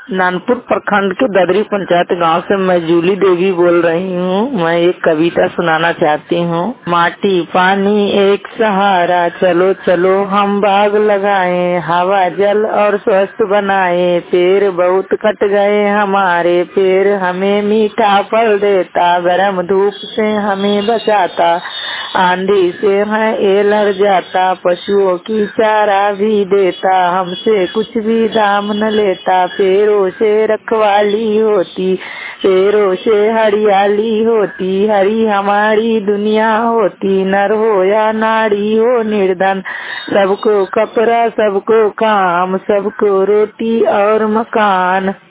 नानपुर प्रखंड के ददरी पंचायत गांव से मैं जूली देवी बोल रही हूँ। मैं एक कविता सुनाना चाहती हूँ। माटी पानी एक सहारा, चलो चलो हम बाग लगाएं, हवा जल और स्वस्थ बनाए। पेड़ बहुत कट गए हमारे, पेड़ हमें मीठा फल देता, गर्म धूप से हमें बचाता, आंधी से है ये लड़ जाता, पशुओं की चारा भी देता, हमसे कुछ भी दाम न लेता। पेड़ों से रखवाली होती, पेड़ों से हरियाली होती, हरी हमारी दुनिया होती। नर हो या नारी हो निर्धन, सबको कपड़ा सबको काम, सबको रोटी और मकान।